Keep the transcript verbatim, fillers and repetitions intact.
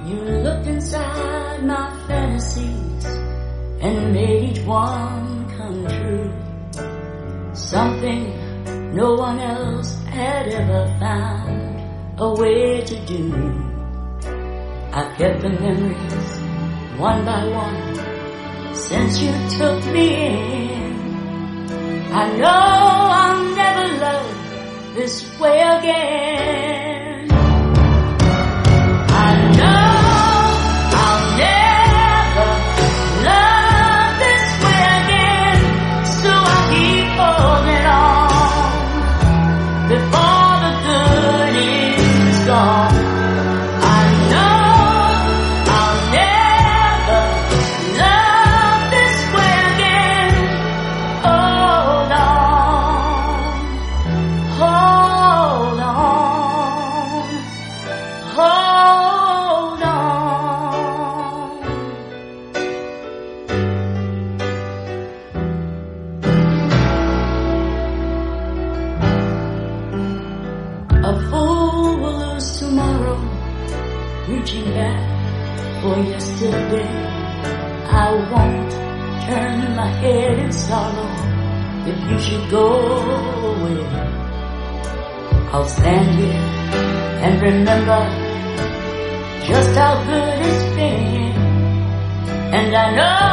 You looked inside my fantasies and made each one come true. Something no one else had ever found a way to do. I've kept the memories one by one since you took me in. I know I'll never love this way again. I know I'll never love this way again, so I'll keep holding on before the good is gone. I know I'll never love this way again. Hold on, hold on, hold on. A fool will lose tomorrow, reaching back for yesterday. I won't turn my head in sorrow if you should go away. I'll stand here and remember just how good it's been, and I know